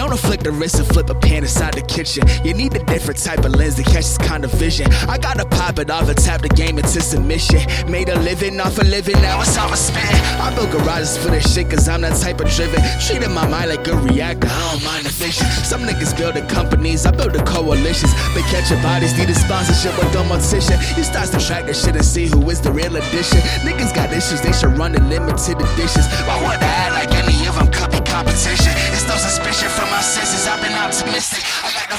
Known to flick the wrist and flip a pan inside the kitchen. You need a different type of lens to catch this kind of vision. I gotta pop it off and tap the game into submission. Made a living off a living, now it's all a spin. I build garages for this shit cause I'm that type of driven. Treating my mind like a reactor, I don't mind the vision. Some niggas building companies, I build the coalitions. They catch your bodies, need a sponsorship with a mortician. You start to track this shit and see who is the real addition. Niggas got issues, they should run the limited editions. Why would I act like any of them copy competition? It's no suspicion from my senses, I've been optimistic. I got no